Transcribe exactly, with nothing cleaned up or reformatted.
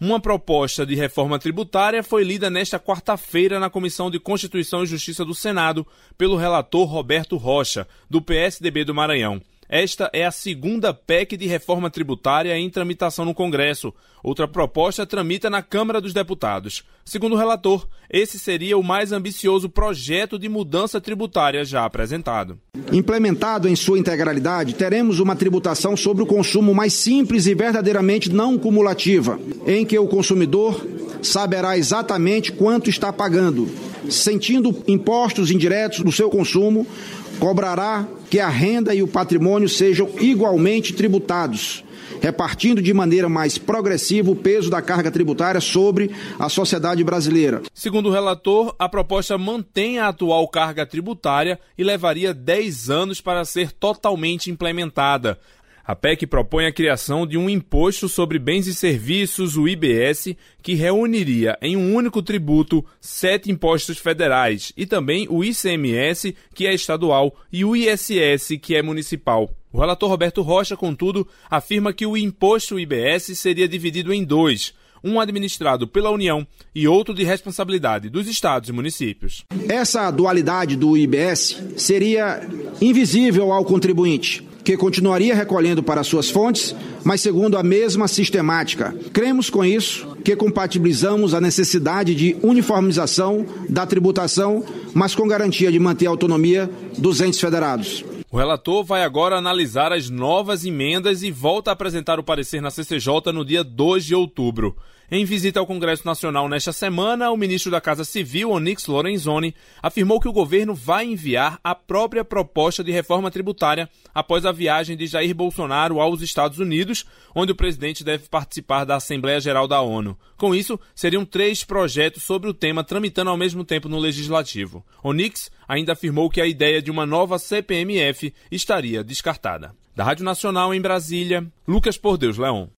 Uma proposta de reforma tributária foi lida nesta quarta-feira na Comissão de Constituição e Justiça do Senado pelo relator Roberto Rocha, do P S D B do Maranhão. Esta é a segunda P E C de reforma tributária em tramitação no Congresso. Outra proposta tramita na Câmara dos Deputados. Segundo o relator, esse seria o mais ambicioso projeto de mudança tributária já apresentado. Implementado em sua integralidade, teremos uma tributação sobre o consumo mais simples e verdadeiramente não cumulativa, em que o consumidor saberá exatamente quanto está pagando, sentindo impostos indiretos do seu consumo, cobrará que a renda e o patrimônio sejam igualmente tributados, repartindo de maneira mais progressiva o peso da carga tributária sobre a sociedade brasileira. Segundo o relator, a proposta mantém a atual carga tributária e levaria dez anos para ser totalmente implementada. A P E C propõe a criação de um imposto sobre bens e serviços, o I B S, que reuniria em um único tributo sete impostos federais e também o I C M S, que é estadual, e o I S S, que é municipal. O relator Roberto Rocha, contudo, afirma que o imposto I B S seria dividido em dois, um administrado pela União e outro de responsabilidade dos estados e municípios. Essa dualidade do I B S seria invisível ao contribuinte, que continuaria recolhendo para suas fontes, mas segundo a mesma sistemática. Cremos com isso que compatibilizamos a necessidade de uniformização da tributação, mas com garantia de manter a autonomia dos entes federados. O relator vai agora analisar as novas emendas e volta a apresentar o parecer na C C J no dia dois de outubro. Em visita ao Congresso Nacional nesta semana, o ministro da Casa Civil, Onyx Lorenzoni, afirmou que o governo vai enviar a própria proposta de reforma tributária após a viagem de Jair Bolsonaro aos Estados Unidos, onde o presidente deve participar da Assembleia Geral da ONU. Com isso, seriam três projetos sobre o tema tramitando ao mesmo tempo no Legislativo. Onyx ainda afirmou que a ideia de uma nova C P M F estaria descartada. Da Rádio Nacional em Brasília, Lucas Por Deus Leão.